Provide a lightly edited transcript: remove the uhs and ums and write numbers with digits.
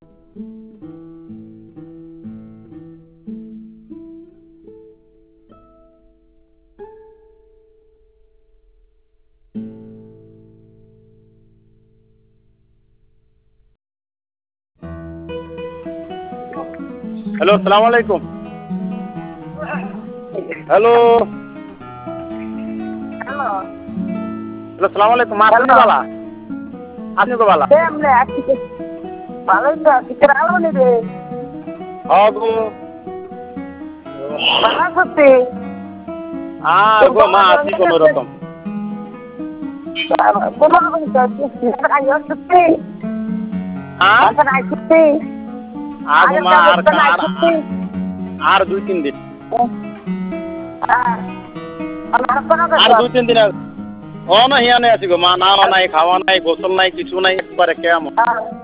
Hello, আসসালামু আলাইকুম। Hello hello hello, আসসালামু আলাইকুম। মা আপনি বালা, আপনি কো বালা? কেমনে আছি? ভালোই তো আছি। কেমন রে? গো ভালো করতে আর গো মা আছি কোনো রকম। কোনো রকম সত্যি হ্যাঁ নাই সত্যি আগো মা আর নাই সত্যি আর 2-3 দিন, আর আর 2-3 দিন না হিয়ানে আছি গো মা। না নাই, খাওয়া নাই, গোসল নাই, কিছু নাই, একবারে কেমন।